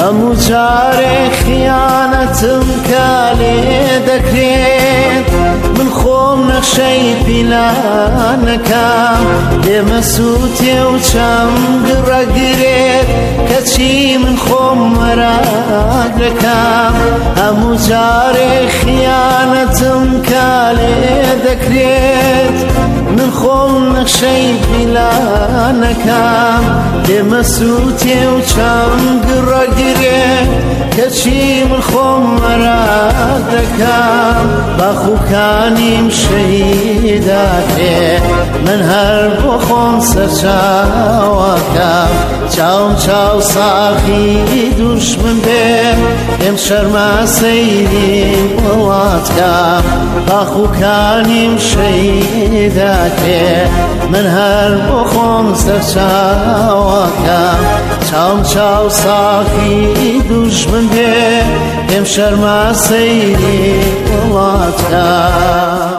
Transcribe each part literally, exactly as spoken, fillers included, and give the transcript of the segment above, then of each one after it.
هەموو جارێک خیانەتم کە لێ دەکرێت من خۆم نەخشەی پیلانەکەم لێمە سووتێ و چەم گڕەگرێت کەچی من خۆم وەراگرەکەم هەموو جارێک خیانەتم کە لێ دەکرێت من خۆم نەخشەی پیلانەکەم لێمە سووتێ و چەم گڕەگرێت کەچی من خۆم وەراگرەکەم باخوکانیم شەهیداکرێ من هەر بۆ خۆم سەرچاوەکەم چاوم چاو ساخی دوشمن بێ ئێم شەرمە سەیری وڵاتکەم باخوکانیم شەهیداکرێ من هەر بۆ خۆم سەرچاوەکەم چاوم چاو ساخی دوشمن بێ ئێم شەرمە سەیری وڵاتکەم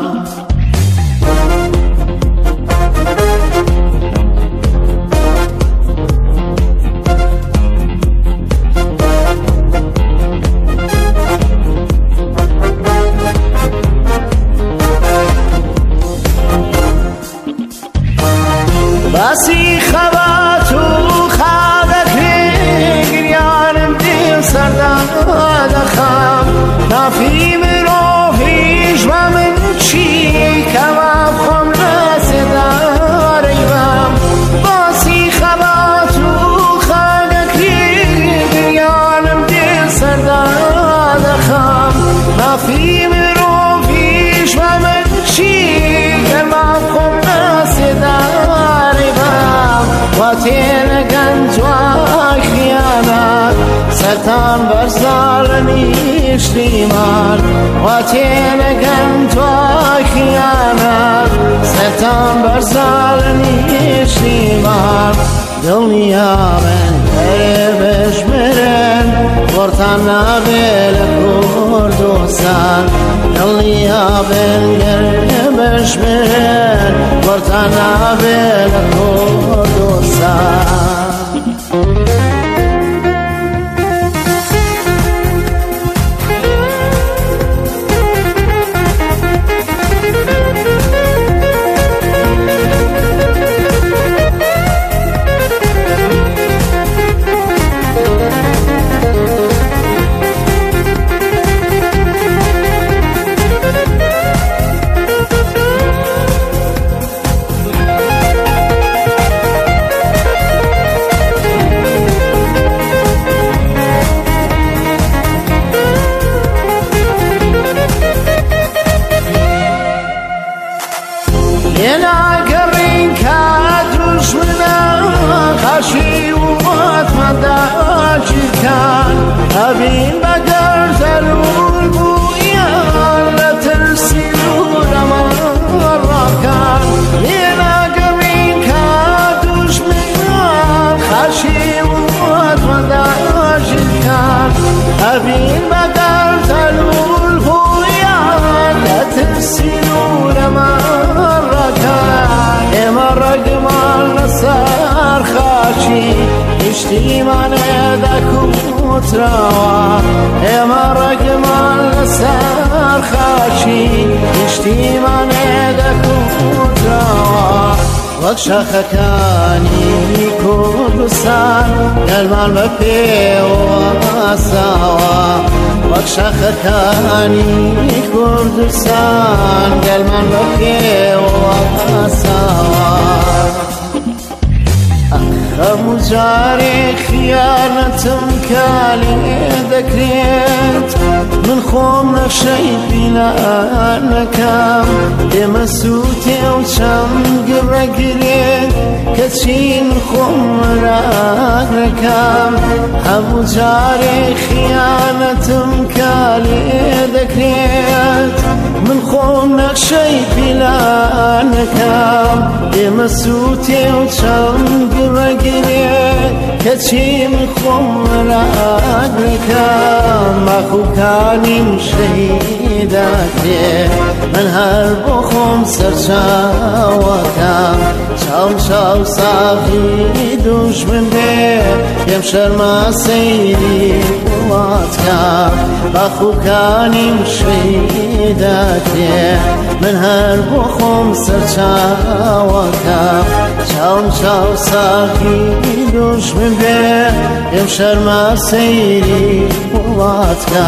باسی خەبات و خاوەکێ گریانم دێ سەردا دەخەم نافی مرۆڤیش بە من چی کەوا خۆم لەسێدارەیوەم باسی خەبات و خاوەکێ گریانم دێ سەردا دەخەم نافی مرۆڤیش بە من چی کەوا خۆم لەسێدارەیوەم واتێنەگەن توای خیانەت سەرتان بەرزاڵ نیشتیمان واتێنەگەن توای خیانەت سەرتان بەرزاڵ نیشتیمان دڵنیا من هەرێ بەژمێرن وەرتان نابێ لە کوردستان دڵنیا من هەرێ بەژمێرن وەرتان نابێ لە کوردستان لێناگەڕین کە دوژمنە خەشی وڵاتمەنداگیرکان هەبین بەگەر زەرور بوویان لە ترسی دوورەمەڕاکان لێناگەڕین کە دوژمنە خەشی وڵاتمەنداگیرکان هەبین بەگەر زەرور بوویان لە ترسی دوورەمەڕاکان ئێمە ڕێگمان لەسەر خاچی نیشتیمانێ دەکوتراوە ئێمە ڕێگمان لەسەر خاچی نیشتیمانێ دەکوتراوە وەک شاخەکانی کوردستان گەلمان بە پێوە ساوە وەک شاخەکانی کوردستان گەلمان بە پێوە ساوە هەموو جارێک خیانەتم کە لێ دەکرێت من خۆم نەخشەی پیلانەکەم ئێمە سووتێ و چەم گڕەگرێت کەچی من خۆم وەراگرەکەم هەموو جارێک خیانەتم کە لێ دەکرێت من خۆم نەخشەی پیلانەکەم ئێمە سووتێ و چەم گڕەگرێت کەچی من خۆم وەراگرەکەم باخوکە كاني شهيداتي من هربخم سرچاوكم شام شاو صافي دوش من بيه يمشر ما سيري واتكم بخو كاني شهيداتي من هربخم سرچاوكم شام شاو صافي دوش من بيه يمشر ما سيري واتكم